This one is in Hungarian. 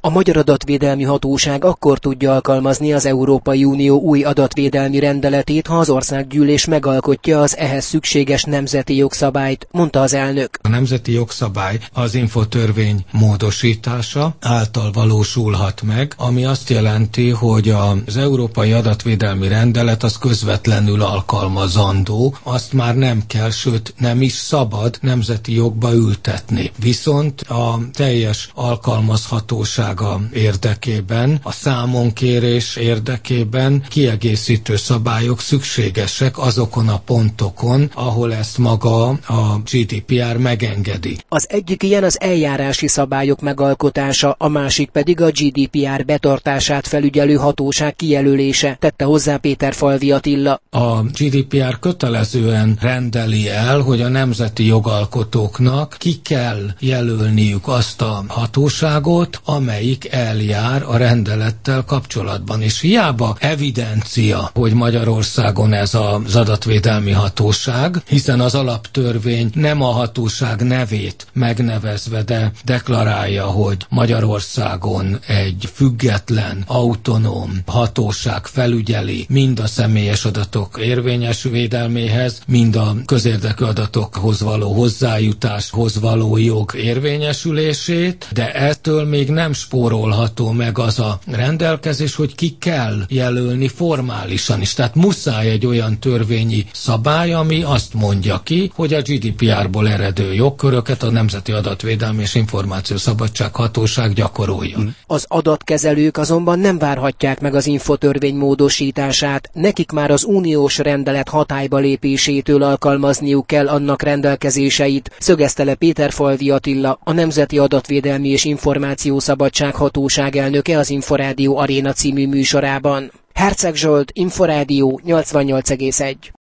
A Magyar Adatvédelmi Hatóság akkor tudja alkalmazni az Európai Unió új adatvédelmi rendeletét, ha az országgyűlés megalkotja az ehhez szükséges nemzeti jogszabályt, mondta az elnök. A nemzeti jogszabály az infotörvény módosítása által valósulhat meg, ami azt jelenti, hogy az Európai Adatvédelmi Rendelet az közvetlenül alkalmazandó, azt már nem kell, sőt nem is szabad nemzeti jogba ültetni. Viszont a teljes alkalmazhatósága érdekében, a számonkérés érdekében kiegészítő szabályok szükségesek azokon a pontokon, ahol ezt maga a GDPR megengedi. Az egyik ilyen az eljárási szabályok megalkotása, a másik pedig a GDPR betartását felügyelő hatóság kijelölése, tette hozzá Péterfalvi Attila. A GDPR kötelezően rendeli el, hogy a nemzeti jogalkotóknak ki kell jelölniük azt a hatóságot, amelyik eljár a rendelettel kapcsolatban. És hiába evidencia, hogy Magyarországon ez az adatvédelmi hatóság, hiszen az alaptörvény nem a hatóság nevét megnevezve, de deklarálja, hogy Magyarországon egy független, autonóm hatóság felügyeli mind a személyes adatok érvényes védelméhez, mind a közérdekű adatokhoz való hozzájutáshoz való jog érvényesülését, de ettől még nem spórolható meg az a rendelkezés, hogy ki kell jelölni formálisan is. Tehát muszáj egy olyan törvényi szabály, ami azt mondja ki, hogy a GDPR-ból eredő jogköröket a Nemzeti Adatvédelmi és Információszabadság Hatóság gyakorolja. Az adatkezelők azonban nem várhatják meg az infotörvény módosítását, nekik már az uniós rendelet hatályba lépésétől alkalmazniuk kell annak rendelkezéseit, szögezte le Péterfalvi Attila, a Nemzeti Adatvédelmi és Információszabadság Hatóság elnöke az Inforádió Aréna című műsorában. Herceg Zsolt, Inforádió 88,1.